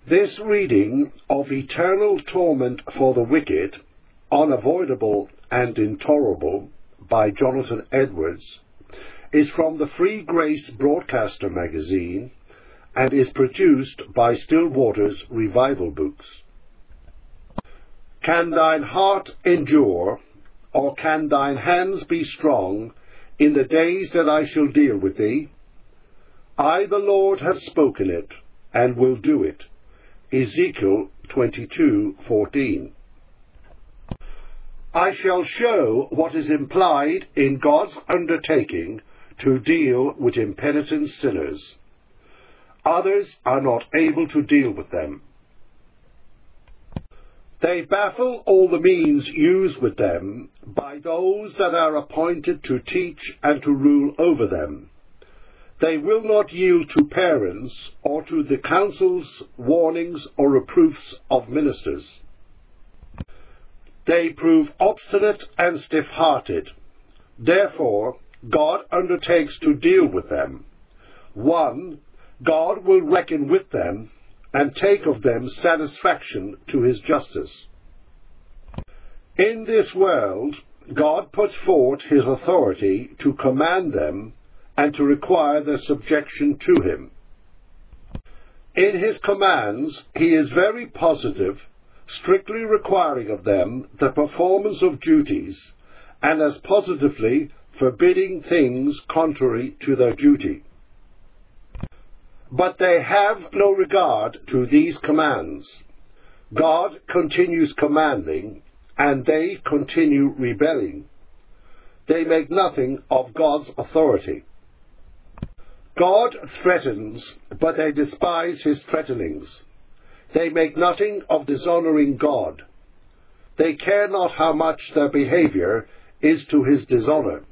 This reading of eternal torment for the wicked, unavoidable and intolerable, by Jonathan Edwards, is from the Free Grace Broadcaster magazine and is produced by Stillwater's Revival Books. Can thine heart endure, or can thine hands be strong in the days that I shall deal with thee? I, the Lord, have spoken it, and will do it. Ezekiel 22:14. I shall show what is implied in God's undertaking to deal with impenitent sinners. Others are not able to deal with them. They baffle all the means used with them by those that are appointed to teach and to rule over them. They will not yield to parents or to the counsels, warnings, or reproofs of ministers. They prove obstinate and stiff-hearted. Therefore, God undertakes to deal with them. 1. God will reckon with them and take of them satisfaction to his justice. In this world, God puts forth his authority to command them and to require their subjection to him. In his commands, he is very positive, strictly requiring of them the performance of duties, and as positively forbidding things contrary to their duty. But they have no regard to these commands. God continues commanding, and they continue rebelling. They make nothing of God's authority. God threatens, but they despise his threatenings. They make nothing of dishonoring God. They care not how much their behavior is to his dishonor.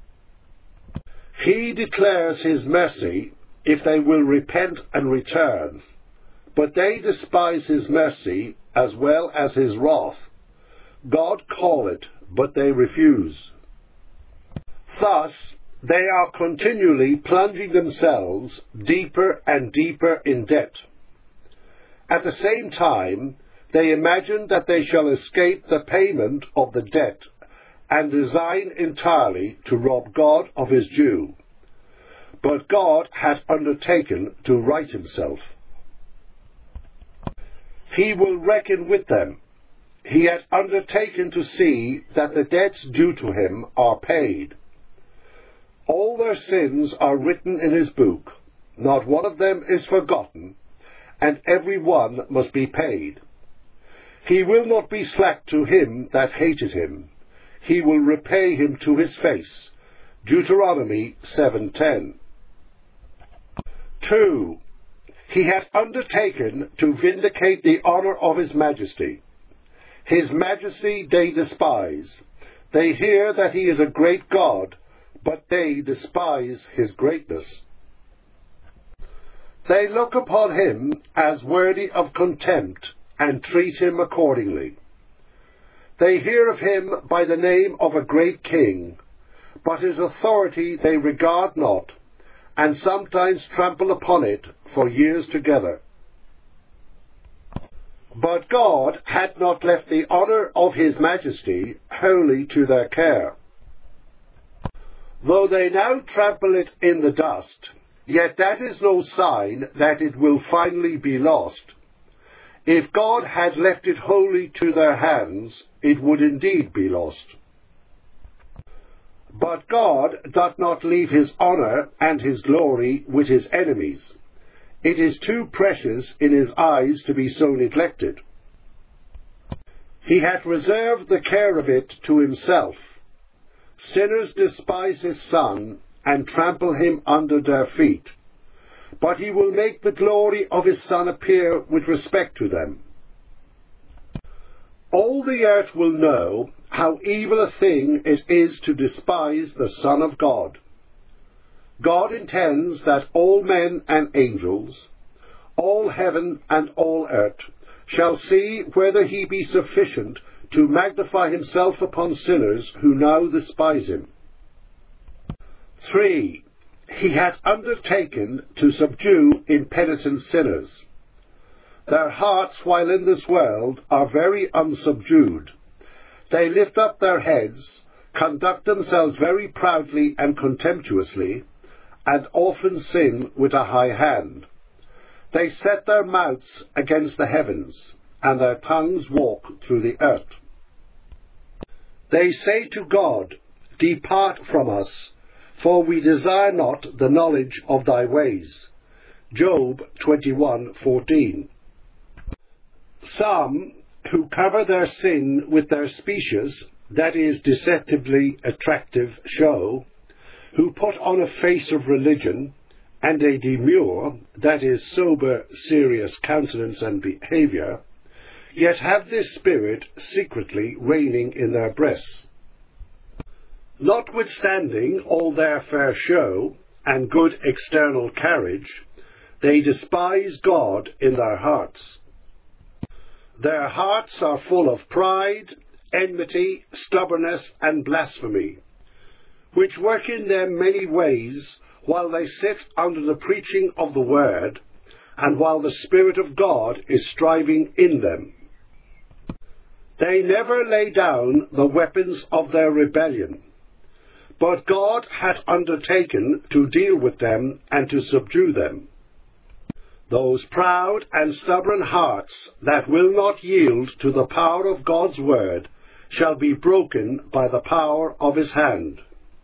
He declares his mercy if they will repent and return, but they despise his mercy as well as his wrath. God call it, but they refuse. Thus, they are continually plunging themselves deeper and deeper in debt. At the same time, they imagine that they shall escape the payment of the debt and design entirely to rob God of his due. But God had undertaken to right himself. He will reckon with them. He had undertaken to see that the debts due to him are paid. All their sins are written in his book. Not one of them is forgotten, and every one must be paid. He will not be slack to him that hated him. He will repay him to his face. Deuteronomy 7:10. 2. He hath undertaken to vindicate the honour of his majesty. His majesty they despise. They hear that he is a great God, but they despise his greatness. They look upon him as worthy of contempt and treat him accordingly. They hear of him by the name of a great king, but his authority they regard not, and sometimes trample upon it for years together. But God had not left the honour of his majesty wholly to their care. Though they now trample it in the dust, yet that is no sign that it will finally be lost. If God had left it wholly to their hands, it would indeed be lost. But God doth not leave his honour and his glory with his enemies. It is too precious in his eyes to be so neglected. He hath reserved the care of it to himself. Sinners despise his Son, and trample him under their feet. But he will make the glory of his Son appear with respect to them. All the earth will know how evil a thing it is to despise the Son of God. God intends that all men and angels, all heaven and all earth, shall see whether he be sufficient to magnify himself upon sinners who now despise him. 3. He hath undertaken to subdue impenitent sinners. Their hearts, while in this world, are very unsubdued. They lift up their heads, conduct themselves very proudly and contemptuously, and often sin with a high hand. They set their mouths against the heavens, and their tongues walk through the earth. They say to God, Depart from us, for we desire not the knowledge of thy ways. Job 21:14. Some, who cover their sin with their specious, that is, deceptively attractive show, who put on a face of religion, and a demure, that is, sober, serious countenance and behaviour, yet have this spirit secretly reigning in their breasts. Notwithstanding all their fair show and good external carriage, they despise God in their hearts. Their hearts are full of pride, enmity, stubbornness, and blasphemy, which work in them many ways, while they sit under the preaching of the word, and while the Spirit of God is striving in them. They never lay down the weapons of their rebellion, but God hath undertaken to deal with them and to subdue them. Those proud and stubborn hearts that will not yield to the power of God's word shall be broken by the power of his hand.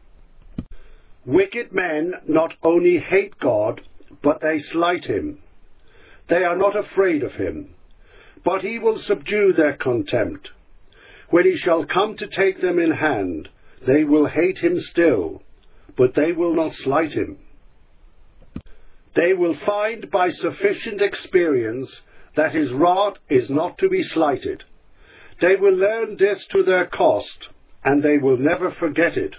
Wicked men not only hate God, but they slight him. They are not afraid of him, but he will subdue their contempt. When he shall come to take them in hand, they will hate him still, but they will not slight him. They will find by sufficient experience that his rod is not to be slighted. They will learn this to their cost, and they will never forget it.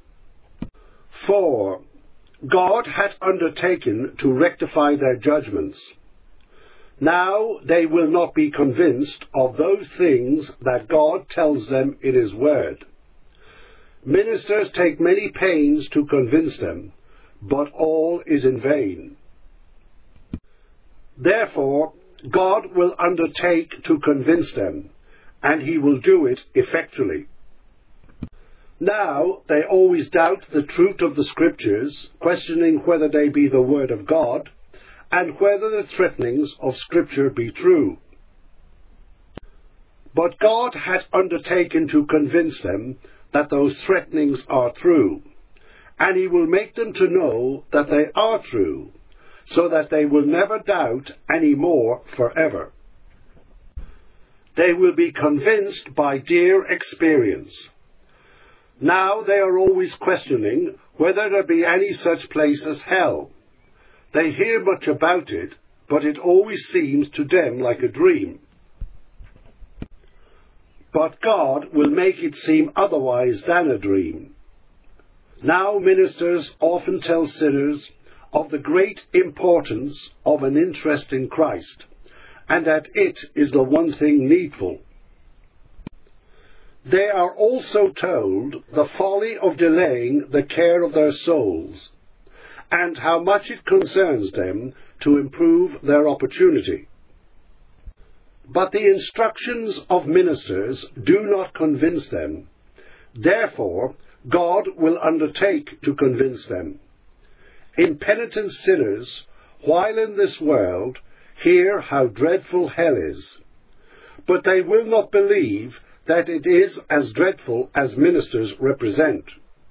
For God hath undertaken to rectify their judgments. Now they will not be convinced of those things that God tells them in his word. Ministers take many pains to convince them, but all is in vain. Therefore God will undertake to convince them, and he will do it effectually. Now they always doubt the truth of the Scriptures, questioning whether they be the word of God, and whether the threatenings of Scripture be true. But God hath undertaken to convince them that those threatenings are true, and he will make them to know that they are true, so that they will never doubt any more forever. They will be convinced by dear experience. Now they are always questioning whether there be any such place as hell. They hear much about it, but it always seems to them like a dream. But God will make it seem otherwise than a dream. Now ministers often tell sinners of the great importance of an interest in Christ, and that it is the one thing needful. They are also told the folly of delaying the care of their souls, and how much it concerns them to improve their opportunity. But the instructions of ministers do not convince them. Therefore, God will undertake to convince them. Impenitent sinners, while in this world, hear how dreadful hell is, but they will not believe that it is as dreadful as ministers represent.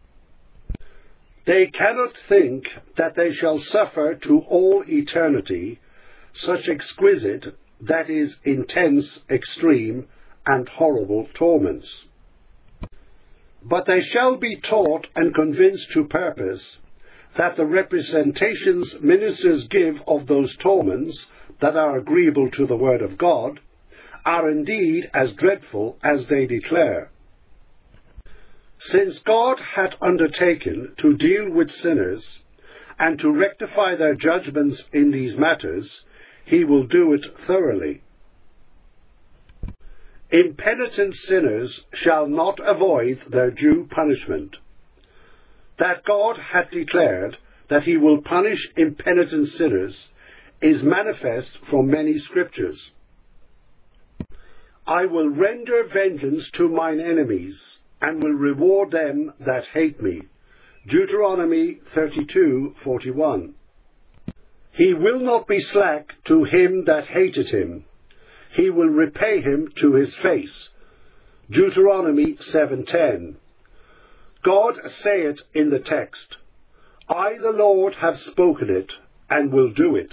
They cannot think that they shall suffer to all eternity such exquisite, that is, intense, extreme, and horrible torments. But they shall be taught and convinced to purpose that the representations ministers give of those torments that are agreeable to the word of God are indeed as dreadful as they declare. Since God hath undertaken to deal with sinners and to rectify their judgments in these matters, he will do it thoroughly. Impenitent sinners shall not avoid their due punishment. That God hath declared that he will punish impenitent sinners is manifest from many scriptures. I will render vengeance to mine enemies, and will reward them that hate me. Deuteronomy 32:41. He will not be slack to him that hated him. He will repay him to his face. Deuteronomy 7:10. God saith in the text, I the Lord have spoken it, and will do it.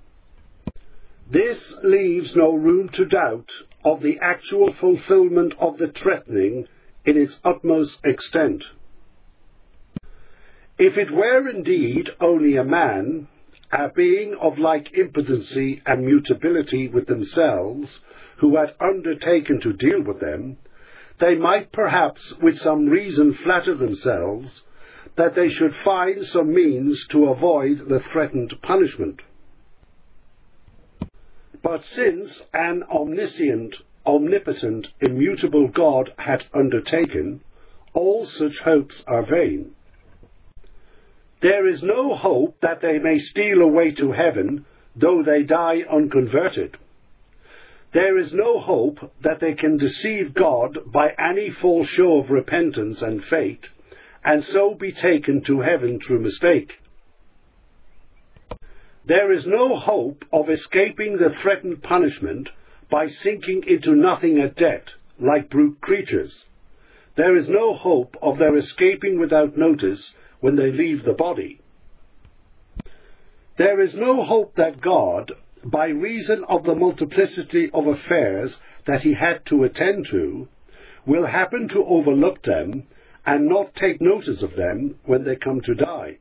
This leaves no room to doubt of the actual fulfillment of the threatening in its utmost extent. If it were indeed only a man, a being of like impotency and mutability with themselves, who had undertaken to deal with them, they might perhaps with some reason flatter themselves that they should find some means to avoid the threatened punishment. But since an omniscient, omnipotent, immutable God had undertaken, all such hopes are vain. There is no hope that they may steal away to heaven, though they die unconverted. There is no hope that they can deceive God by any false show of repentance and faith, and so be taken to heaven through mistake. There is no hope of escaping the threatened punishment by sinking into nothing at death, like brute creatures. There is no hope of their escaping without notice when they leave the body. There is no hope that God, by reason of the multiplicity of affairs that he had to attend to, will happen to overlook them and not take notice of them when they come to die.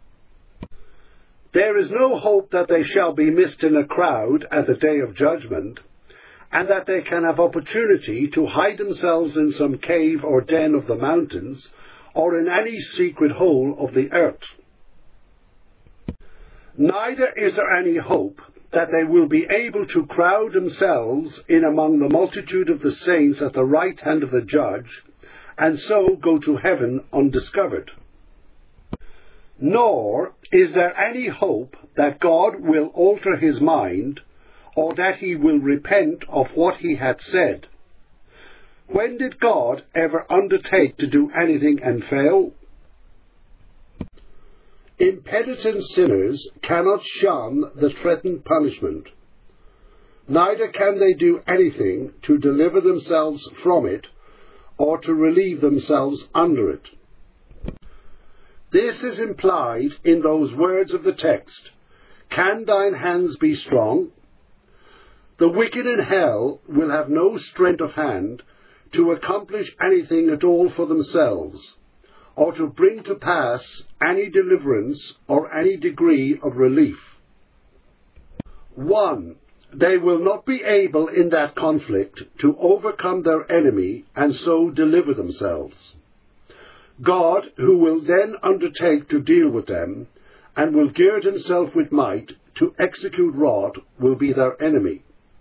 There is no hope that they shall be missed in a crowd at the day of judgment, and that they can have opportunity to hide themselves in some cave or den of the mountains, or in any secret hole of the earth. Neither is there any hope that they will be able to crowd themselves in among the multitude of the saints at the right hand of the judge, and so go to heaven undiscovered. Nor is there any hope that God will alter his mind, or that he will repent of what he had said. When did God ever undertake to do anything and fail? Impenitent sinners cannot shun the threatened punishment. Neither can they do anything to deliver themselves from it, or to relieve themselves under it. This is implied in those words of the text, Can thine hands be strong? The wicked in hell will have no strength of hand to accomplish anything at all for themselves, or to bring to pass any deliverance or any degree of relief. 1. They will not be able in that conflict to overcome their enemy and so deliver themselves. God, who will then undertake to deal with them, and will gird himself with might to execute wrath, will be their enemy.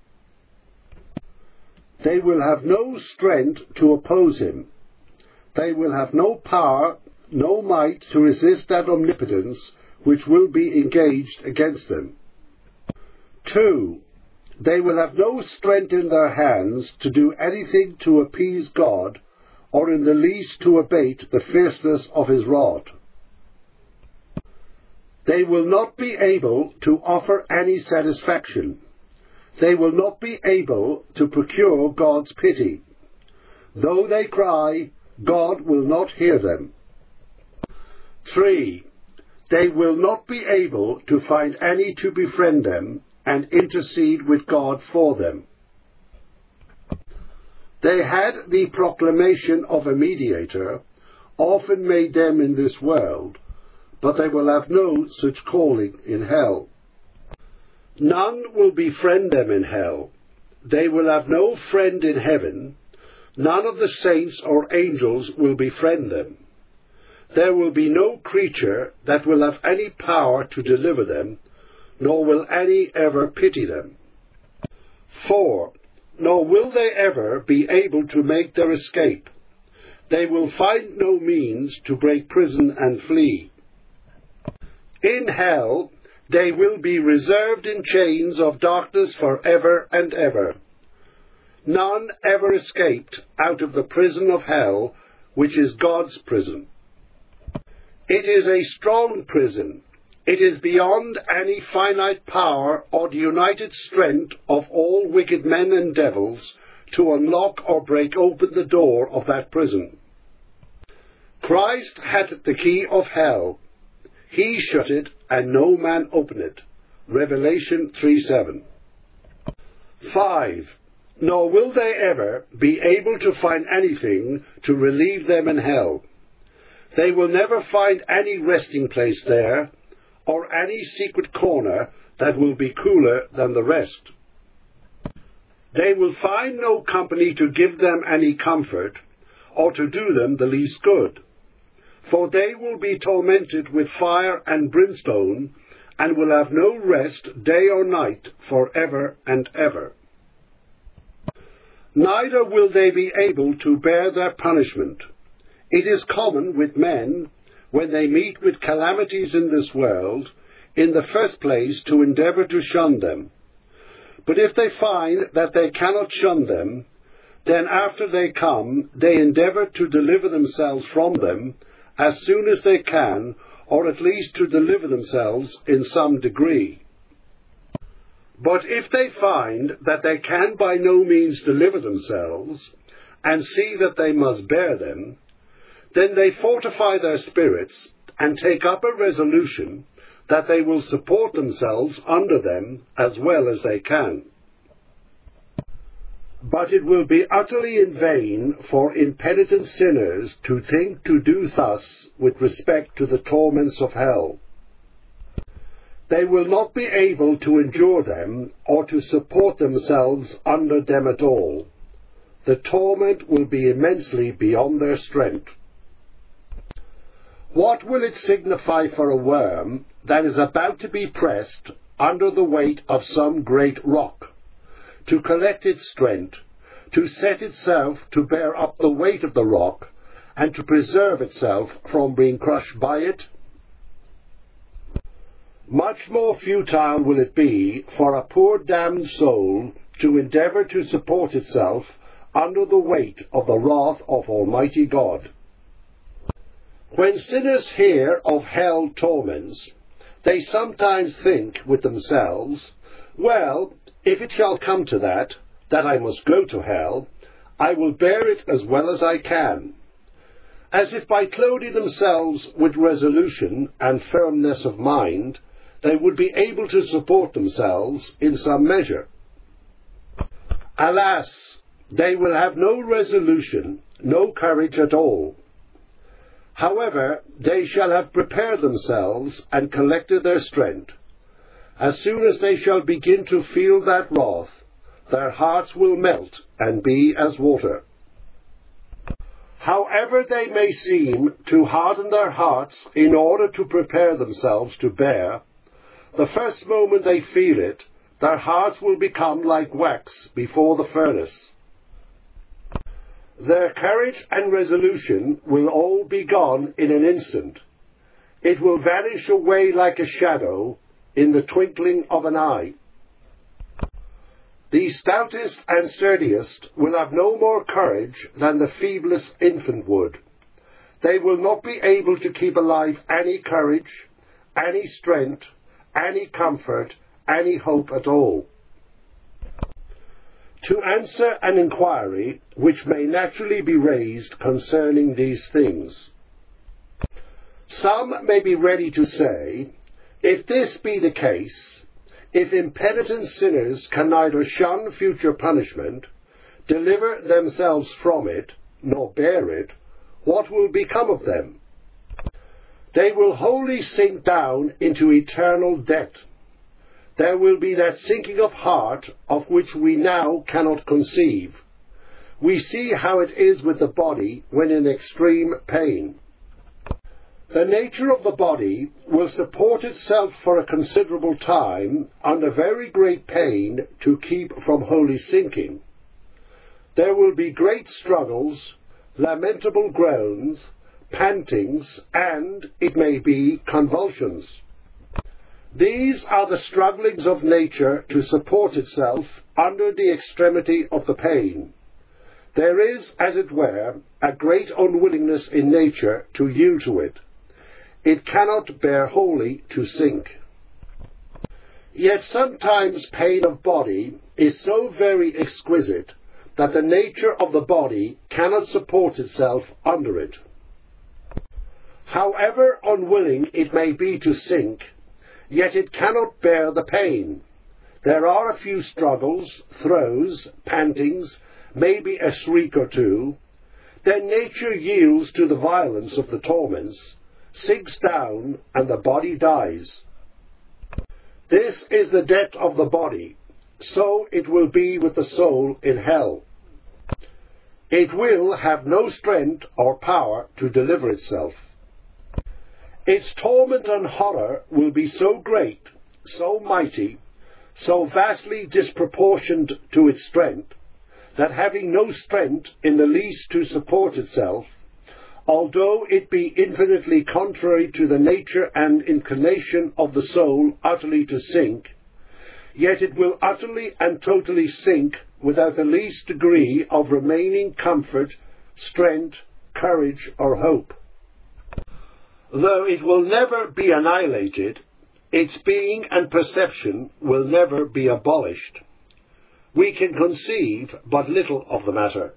They will have no strength to oppose him. They will have no power, no might to resist that omnipotence which will be engaged against them. 2. They will have no strength in their hands to do anything to appease God, or in the least to abate the fierceness of his rod. They will not be able to offer any satisfaction. They will not be able to procure God's pity. Though they cry, God will not hear them. 3. They will not be able to find any to befriend them and intercede with God for them. They had the proclamation of a mediator, often made them in this world, but they will have no such calling in hell. None will befriend them in hell. They will have no friend in heaven. None of the saints or angels will befriend them. There will be no creature that will have any power to deliver them, nor will any ever pity them. 4. Nor will they ever be able to make their escape. They will find no means to break prison and flee. In hell They will be reserved in chains of darkness for ever and ever. None ever escaped out of the prison of hell, which is God's prison. It is a strong prison. It is beyond any finite power or the united strength of all wicked men and devils to unlock or break open the door of that prison. Christ had the key of hell. He shut it, and no man opened it. Revelation 3:7. 5. Nor will they ever be able to find anything to relieve them in hell. They will never find any resting place there, or any secret corner that will be cooler than the rest. They will find no company to give them any comfort, or to do them the least good. For they will be tormented with fire and brimstone, and will have no rest day or night for ever and ever. Neither will they be able to bear their punishment. It is common with men, when they meet with calamities in this world, in the first place to endeavour to shun them. But if they find that they cannot shun them, then after they come, they endeavour to deliver themselves from them as soon as they can, or at least to deliver themselves in some degree. But if they find that they can by no means deliver themselves, and see that they must bear them, then they fortify their spirits, and take up a resolution that they will support themselves under them as well as they can. But it will be utterly in vain for impenitent sinners to think to do thus with respect to the torments of hell. They will not be able to endure them, or to support themselves under them at all. The torment will be immensely beyond their strength. What will it signify for a worm that is about to be pressed under the weight of some great rock, to collect its strength, to set itself to bear up the weight of the rock, and to preserve itself from being crushed by it? Much more futile will it be for a poor damned soul to endeavour to support itself under the weight of the wrath of Almighty God. When sinners hear of hell torments, they sometimes think with themselves, well, if it shall come to that I must go to hell, I will bear it as well as I can, as if by clothing themselves with resolution and firmness of mind, they would be able to support themselves in some measure. Alas, they will have no resolution, no courage at all. However, they shall have prepared themselves and collected their strength. As soon as they shall begin to feel that wrath, their hearts will melt and be as water. However they may seem to harden their hearts in order to prepare themselves to bear, the first moment they feel it, their hearts will become like wax before the furnace. Their courage and resolution will all be gone in an instant. It will vanish away like a shadow in the twinkling of an eye. The stoutest and sturdiest will have no more courage than the feeblest infant would. They will not be able to keep alive any courage, any strength, any comfort, any hope at all. To answer an inquiry which may naturally be raised concerning these things, some may be ready to say, if this be the case, if impenitent sinners can neither shun future punishment, deliver themselves from it, nor bear it, what will become of them? They will wholly sink down into eternal debt. There will be that sinking of heart of which we now cannot conceive. We see how it is with the body when in extreme pain. The nature of the body will support itself for a considerable time under very great pain to keep from wholly sinking. There will be great struggles, lamentable groans, pantings, and, it may be, convulsions. These are the strugglings of nature to support itself under the extremity of the pain. There is, as it were, a great unwillingness in nature to yield to it. It cannot bear wholly to sink. Yet sometimes pain of body is so very exquisite that the nature of the body cannot support itself under it. However unwilling it may be to sink, yet it cannot bear the pain. There are a few struggles, throes, pantings, maybe a shriek or two. Then nature yields to the violence of the torments, sinks down, and the body dies. This is the death of the body. So it will be with the soul in hell. It will have no strength or power to deliver itself. Its torment and horror will be so great, so mighty, so vastly disproportioned to its strength, that having no strength in the least to support itself, although it be infinitely contrary to the nature and inclination of the soul utterly to sink, yet it will utterly and totally sink without the least degree of remaining comfort, strength, courage, or hope. Though it will never be annihilated, its being and perception will never be abolished. We can conceive but little of the matter.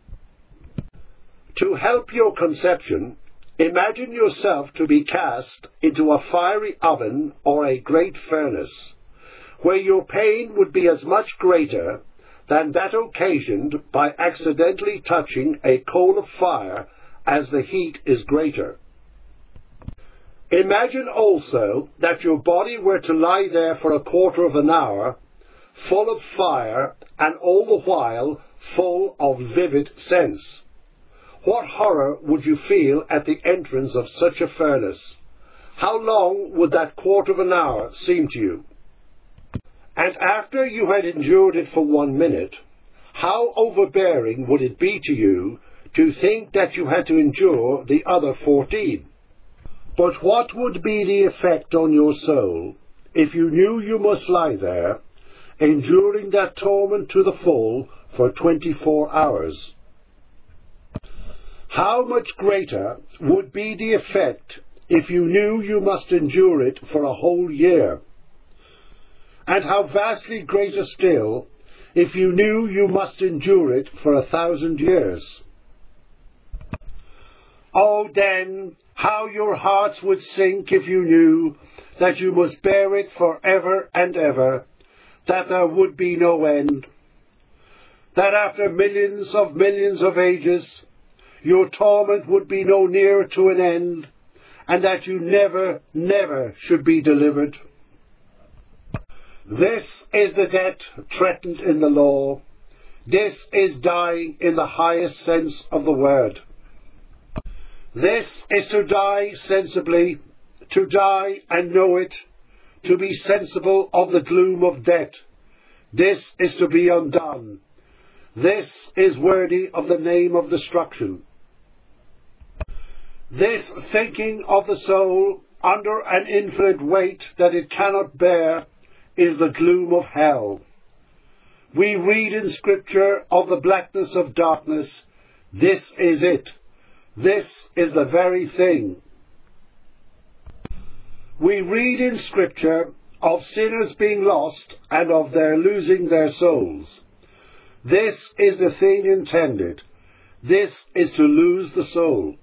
To help your conception, imagine yourself to be cast into a fiery oven or a great furnace, where your pain would be as much greater than that occasioned by accidentally touching a coal of fire as the heat is greater. Imagine also that your body were to lie there for a quarter of an hour, full of fire, and all the while full of vivid sense. What horror would you feel at the entrance of such a furnace? How long would that quarter of an hour seem to you? And after you had endured it for 1 minute, how overbearing would it be to you to think that you had to endure the other 14? But what would be the effect on your soul if you knew you must lie there, enduring that torment to the full for 24 hours? How much greater would be the effect if you knew you must endure it for a whole year? And how vastly greater still if you knew you must endure it for 1,000 years? Oh, then, how your hearts would sink if you knew that you must bear it for ever and ever, that there would be no end, that after millions of ages your torment would be no nearer to an end, and that you never, never should be delivered. This is the death threatened in the law. This is dying in the highest sense of the word. This is to die sensibly, to die and know it, to be sensible of the gloom of death. This is to be undone. This is worthy of the name of destruction. This sinking of the soul under an infinite weight that it cannot bear is the gloom of hell. We read in Scripture of the blackness of darkness. This is it. This is the very thing. We read in Scripture of sinners being lost and of their losing their souls. This is the thing intended. This is to lose the soul.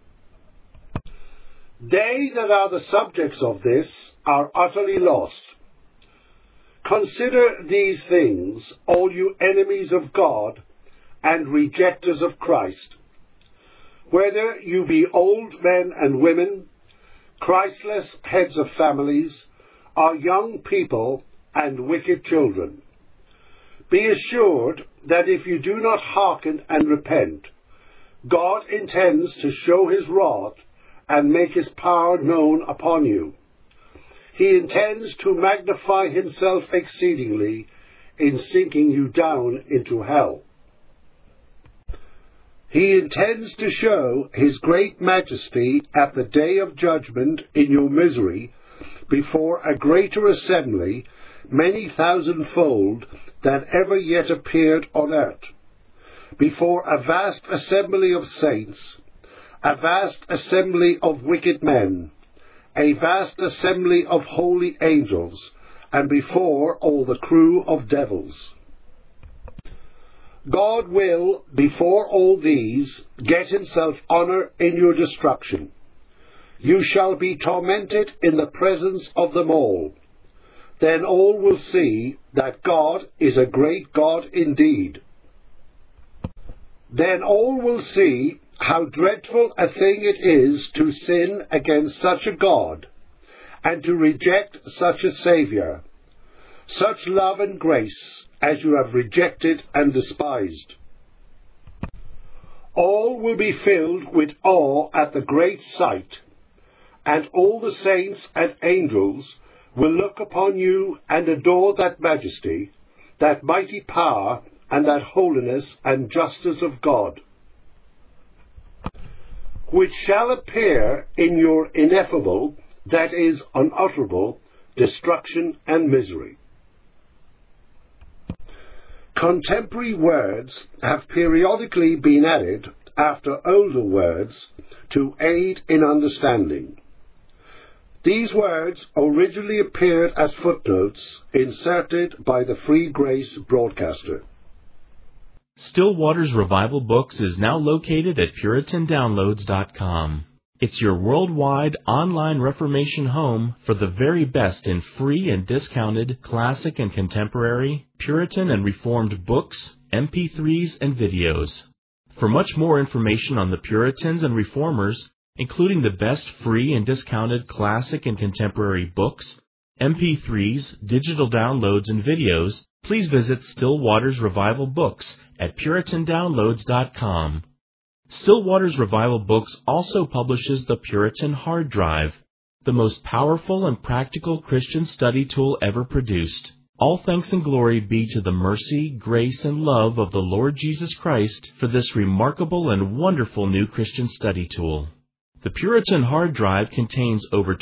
They that are the subjects of this are utterly lost. Consider these things, all you enemies of God and rejectors of Christ. Whether you be old men and women, Christless heads of families, or young people and wicked children, be assured that if you do not hearken and repent, God intends to show his wrath and make his power known upon you. He intends to magnify himself exceedingly in sinking you down into hell. He intends to show his great majesty at the day of judgment in your misery before a greater assembly, many thousandfold, than ever yet appeared on earth, before a vast assembly of saints, a vast assembly of wicked men, a vast assembly of holy angels, and before all the crew of devils. God will, before all these, get himself honour in your destruction. You shall be tormented in the presence of them all. Then all will see that God is a great God indeed. Then all will see how dreadful a thing it is to sin against such a God, and to reject such a Saviour, such love and grace as you have rejected and despised. All will be filled with awe at the great sight, and all the saints and angels will look upon you and adore that majesty, that mighty power, and that holiness and justice of God, which shall appear in your ineffable, that is, unutterable, destruction and misery. Contemporary words have periodically been added after older words to aid in understanding. These words originally appeared as footnotes inserted by the Free Grace broadcaster. Still Waters Revival Books is now located at PuritanDownloads.com. It's your worldwide online Reformation home for the very best in free and discounted classic and contemporary, Puritan and Reformed books, MP3s, and videos. For much more information on the Puritans and Reformers, including the best free and discounted classic and contemporary books, MP3s, digital downloads, and videos, please visit Still Waters Revival Books at PuritanDownloads.com. Still Waters Revival Books also publishes the Puritan Hard Drive, the most powerful and practical Christian study tool ever produced. All thanks and glory be to the mercy, grace, and love of the Lord Jesus Christ for this remarkable and wonderful new Christian study tool. The Puritan Hard Drive contains over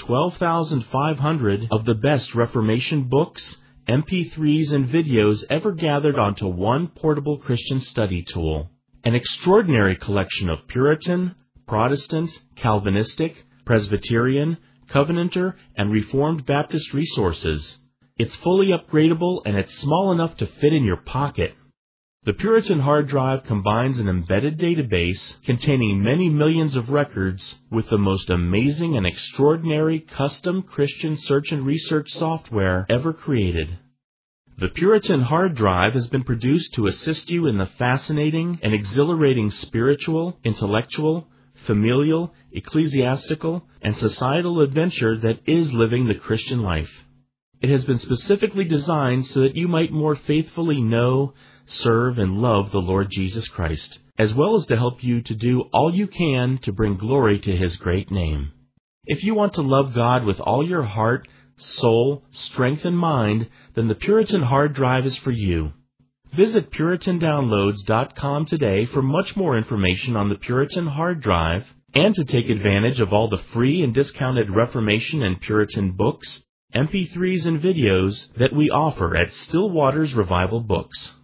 12,500 of the best Reformation books, MP3s, and videos ever gathered onto one portable Christian study tool. An extraordinary collection of Puritan, Protestant, Calvinistic, Presbyterian, Covenanter, and Reformed Baptist resources. It's fully upgradable and it's small enough to fit in your pocket. The Puritan Hard Drive combines an embedded database containing many millions of records with the most amazing and extraordinary custom Christian search and research software ever created. The Puritan Hard Drive has been produced to assist you in the fascinating and exhilarating spiritual, intellectual, familial, ecclesiastical, and societal adventure that is living the Christian life. It has been specifically designed so that you might more faithfully know, serve, and love the Lord Jesus Christ, as well as to help you to do all you can to bring glory to His great name. If you want to love God with all your heart, soul, strength, and mind, then the Puritan Hard Drive is for you. Visit PuritanDownloads.com today for much more information on the Puritan Hard Drive and to take advantage of all the free and discounted Reformation and Puritan books, MP3s, and videos that we offer at Still Waters Revival Books.